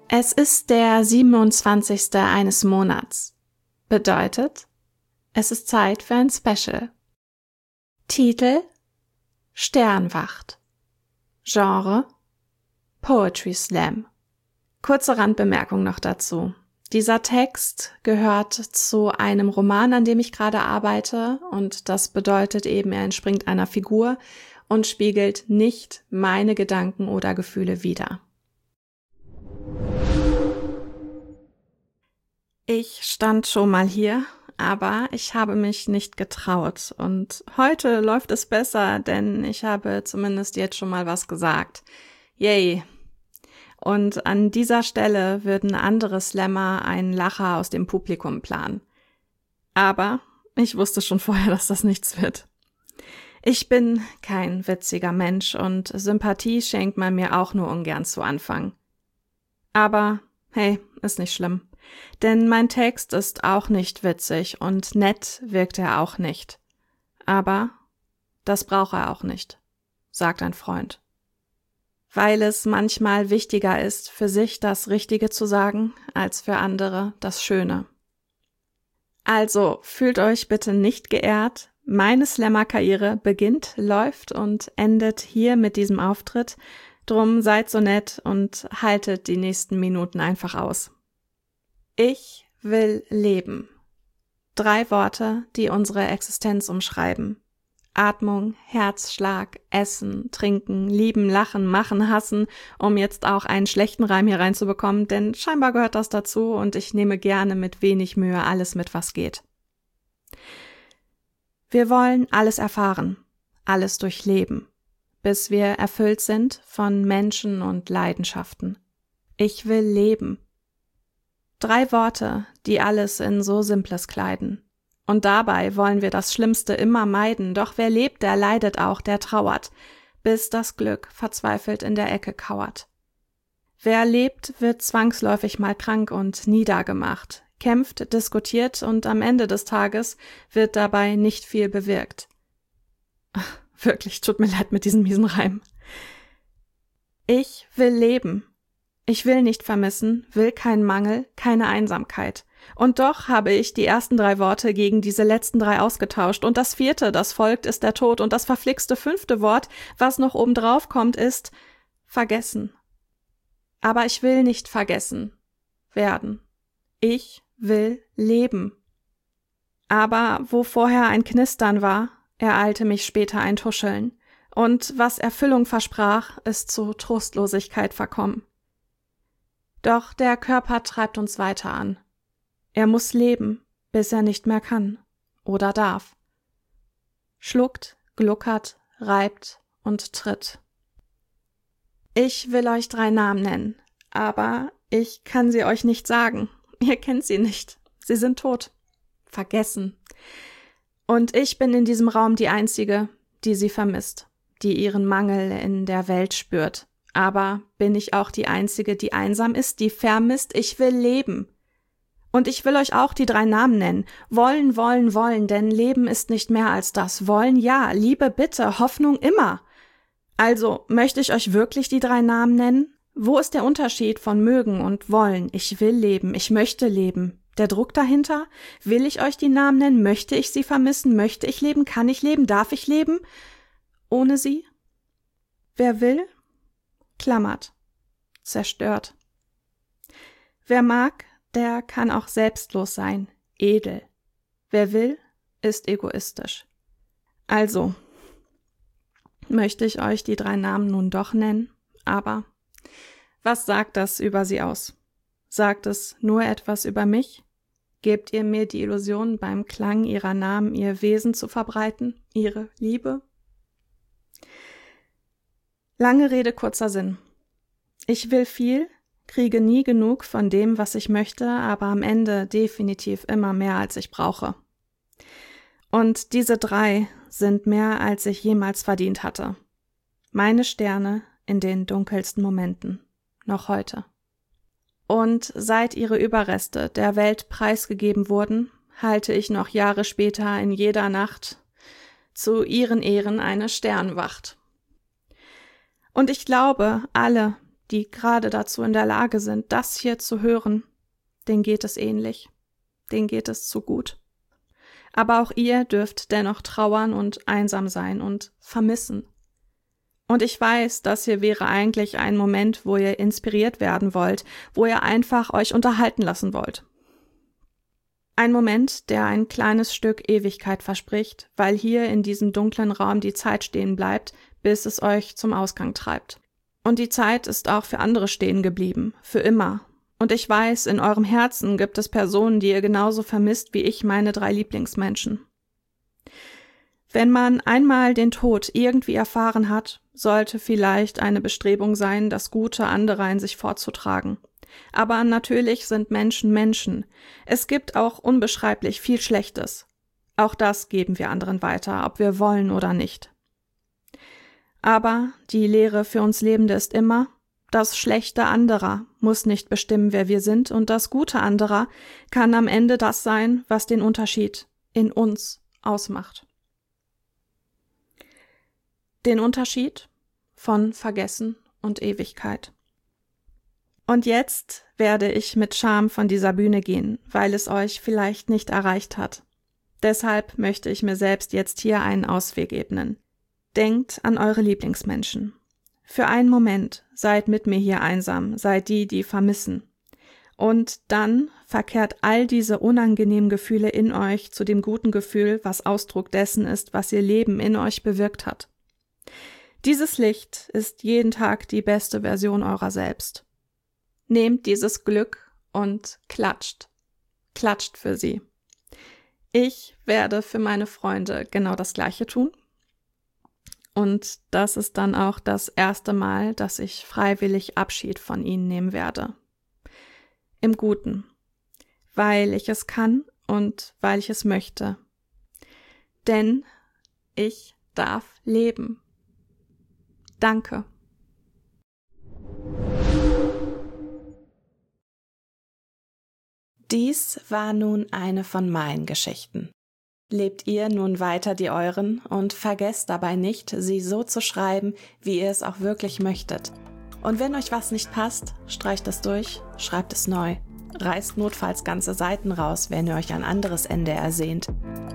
Es ist der 27. eines Monats. Bedeutet, es ist Zeit für ein Special. Titel: Sternwacht. Genre: Poetry Slam. Kurze Randbemerkung noch dazu. Dieser Text gehört zu einem Roman, an dem ich gerade arbeite, und das bedeutet eben, er entspringt einer Figur und spiegelt nicht meine Gedanken oder Gefühle wider. Ich stand schon mal hier, aber ich habe mich nicht getraut und heute läuft es besser, denn ich habe zumindest jetzt schon mal was gesagt. Yay! Und an dieser Stelle würden andere Slammer einen Lacher aus dem Publikum planen. Aber ich wusste schon vorher, dass das nichts wird. Ich bin kein witziger Mensch und Sympathie schenkt man mir auch nur ungern zu Anfang. Aber hey, ist nicht schlimm. Denn mein Text ist auch nicht witzig und nett wirkt er auch nicht. Aber das braucht er auch nicht, sagt ein Freund. Weil es manchmal wichtiger ist, für sich das Richtige zu sagen, als für andere das Schöne. Also fühlt euch bitte nicht geehrt. Meine Slammer-Karriere beginnt, läuft und endet hier mit diesem Auftritt. Drum seid so nett und haltet die nächsten Minuten einfach aus. Ich will leben. 3 Worte, die unsere Existenz umschreiben. Atmung, Herzschlag, Essen, Trinken, Lieben, Lachen, Machen, Hassen, um jetzt auch einen schlechten Reim hier reinzubekommen, denn scheinbar gehört das dazu und ich nehme gerne mit wenig Mühe alles mit, was geht. Wir wollen alles erfahren, alles durchleben, bis wir erfüllt sind von Menschen und Leidenschaften. Ich will leben. 3 Worte, die alles in so Simples kleiden. Und dabei wollen wir das Schlimmste immer meiden, doch wer lebt, der leidet auch, der trauert, bis das Glück verzweifelt in der Ecke kauert. Wer lebt, wird zwangsläufig mal krank und niedergemacht, kämpft, diskutiert und am Ende des Tages wird dabei nicht viel bewirkt. Ach, wirklich, tut mir leid mit diesem miesen Reim. Ich will leben. Ich will nicht vermissen, will keinen Mangel, keine Einsamkeit. Und doch habe ich die ersten 3 Worte gegen diese letzten 3 ausgetauscht. Und das 4., das folgt, ist der Tod. Und das verflixte 5. Wort, was noch obendrauf kommt, ist vergessen. Aber ich will nicht vergessen werden. Ich will leben. Aber wo vorher ein Knistern war, ereilte mich später ein Tuscheln. Und was Erfüllung versprach, ist zu Trostlosigkeit verkommen. Doch der Körper treibt uns weiter an. Er muss leben, bis er nicht mehr kann oder darf. Schluckt, gluckert, reibt und tritt. Ich will euch 3 Namen nennen, aber ich kann sie euch nicht sagen. Ihr kennt sie nicht. Sie sind tot. Vergessen. Und ich bin in diesem Raum die Einzige, die sie vermisst, die ihren Mangel in der Welt spürt. Aber bin ich auch die Einzige, die einsam ist, die vermisst? Ich will leben. Und ich will euch auch die 3 Namen nennen. Wollen, wollen, wollen, denn Leben ist nicht mehr als das. Wollen, ja, Liebe, bitte, Hoffnung, immer. Also, möchte ich euch wirklich die 3 Namen nennen? Wo ist der Unterschied von mögen und wollen? Ich will leben, ich möchte leben. Der Druck dahinter? Will ich euch die Namen nennen? Möchte ich sie vermissen? Möchte ich leben? Kann ich leben? Darf ich leben? Ohne sie? Wer will? Klammert, zerstört. Wer mag, der kann auch selbstlos sein, edel. Wer will, ist egoistisch. Also, möchte ich euch die 3 Namen nun doch nennen, aber was sagt das über sie aus? Sagt es nur etwas über mich? Gebt ihr mir die Illusion, beim Klang ihrer Namen ihr Wesen zu verbreiten, ihre Liebe? Lange Rede, kurzer Sinn. Ich will viel, kriege nie genug von dem, was ich möchte, aber am Ende definitiv immer mehr, als ich brauche. Und diese 3 sind mehr, als ich jemals verdient hatte. Meine Sterne in den dunkelsten Momenten, noch heute. Und seit ihre Überreste der Welt preisgegeben wurden, halte ich noch Jahre später in jeder Nacht zu ihren Ehren eine Sternwacht. Und ich glaube, alle, die gerade dazu in der Lage sind, das hier zu hören, denen geht es ähnlich, denen geht es zu gut. Aber auch ihr dürft dennoch trauern und einsam sein und vermissen. Und ich weiß, das hier wäre eigentlich ein Moment, wo ihr inspiriert werden wollt, wo ihr einfach euch unterhalten lassen wollt. Ein Moment, der ein kleines Stück Ewigkeit verspricht, weil hier in diesem dunklen Raum die Zeit stehen bleibt, bis es euch zum Ausgang treibt. Und die Zeit ist auch für andere stehen geblieben, für immer. Und ich weiß, in eurem Herzen gibt es Personen, die ihr genauso vermisst wie ich meine 3 Lieblingsmenschen. Wenn man einmal den Tod irgendwie erfahren hat, sollte vielleicht eine Bestrebung sein, das Gute anderer in sich fortzutragen. Aber natürlich sind Menschen Menschen. Es gibt auch unbeschreiblich viel Schlechtes. Auch das geben wir anderen weiter, ob wir wollen oder nicht. Aber die Lehre für uns Lebende ist immer, das Schlechte anderer muss nicht bestimmen, wer wir sind, und das Gute anderer kann am Ende das sein, was den Unterschied in uns ausmacht. Den Unterschied von Vergessen und Ewigkeit. Und jetzt werde ich mit Scham von dieser Bühne gehen, weil es euch vielleicht nicht erreicht hat. Deshalb möchte ich mir selbst jetzt hier einen Ausweg ebnen. Denkt an eure Lieblingsmenschen. Für einen Moment seid mit mir hier einsam, seid die, die vermissen. Und dann verkehrt all diese unangenehmen Gefühle in euch zu dem guten Gefühl, was Ausdruck dessen ist, was ihr Leben in euch bewirkt hat. Dieses Licht ist jeden Tag die beste Version eurer selbst. Nehmt dieses Glück und klatscht. Klatscht für sie. Ich werde für meine Freunde genau das Gleiche tun. Und das ist dann auch das erste Mal, dass ich freiwillig Abschied von ihnen nehmen werde. Im Guten. Weil ich es kann und weil ich es möchte. Denn ich darf leben. Danke. Dies war nun eine von meinen Geschichten. Lebt ihr nun weiter die euren und vergesst dabei nicht, sie so zu schreiben, wie ihr es auch wirklich möchtet. Und wenn euch was nicht passt, streicht es durch, schreibt es neu. Reißt notfalls ganze Seiten raus, wenn ihr euch ein anderes Ende ersehnt.